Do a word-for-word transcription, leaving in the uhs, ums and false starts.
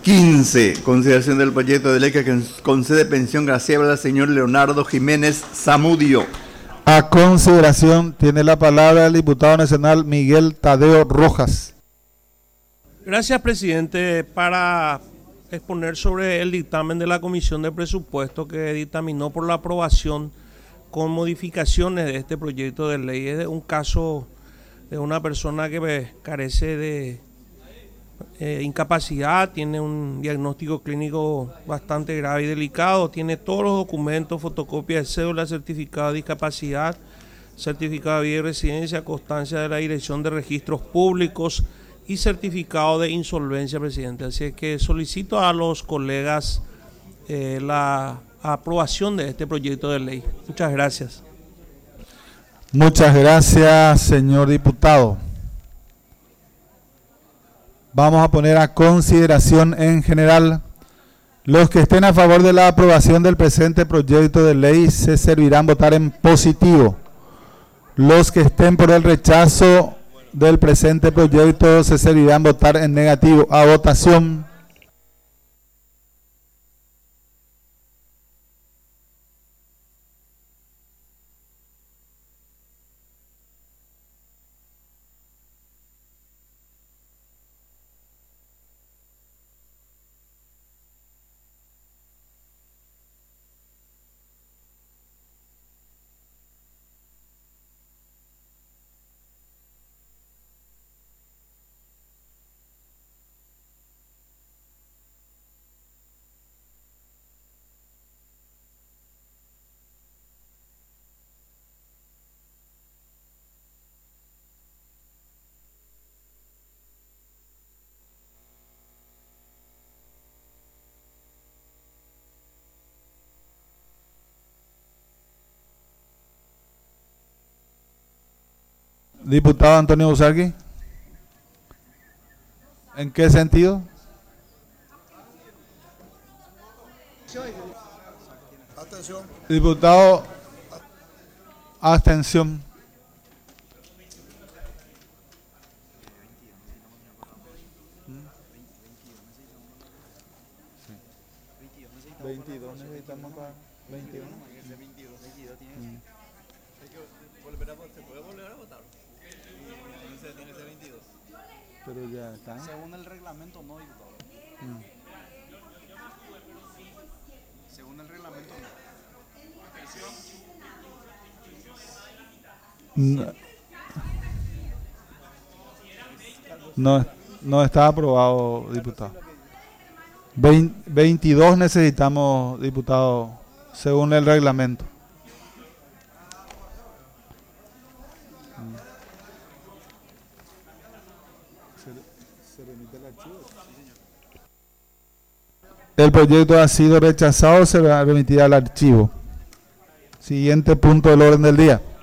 quince. Consideración del proyecto de ley que concede pensión graciable al señor Leonardo Jiménez Zamudio. A consideración tiene la palabra el diputado nacional Miguel Tadeo Rojas. Gracias, presidente. Para exponer sobre el dictamen de la Comisión de Presupuestos que dictaminó por la aprobación con modificaciones de este proyecto de ley. Es un caso de una persona que carece de eh, incapacidad, tiene un diagnóstico clínico bastante grave y delicado, tiene todos los documentos, fotocopia de cédula, certificado de discapacidad, certificado de vida y residencia, constancia de la Dirección de Registros Públicos y certificado de insolvencia, presidente. Así es que solicito a los colegas eh, la aprobación de este proyecto de ley. Muchas gracias. Muchas gracias, señor diputado. Vamos a poner a consideración en general. Los que estén a favor de la aprobación del presente proyecto de ley se servirán votar en positivo. Los que estén por el rechazo del presente proyecto se servirán votar en negativo. A votación. Diputado Antonio Busarqui. ¿En qué sentido? Abstención. Diputado, abstención. veintidós necesitamos para veintiuno. ¿Se puede volver a votar? Tiene ese veintidós. Pero ya está. Según el reglamento, no, diputado. Mm. Según el reglamento, no. No, no está aprobado, diputado. veintidós necesitamos, diputado, según el reglamento. El proyecto ha sido rechazado, se va a remitir al archivo. Siguiente punto del orden del día.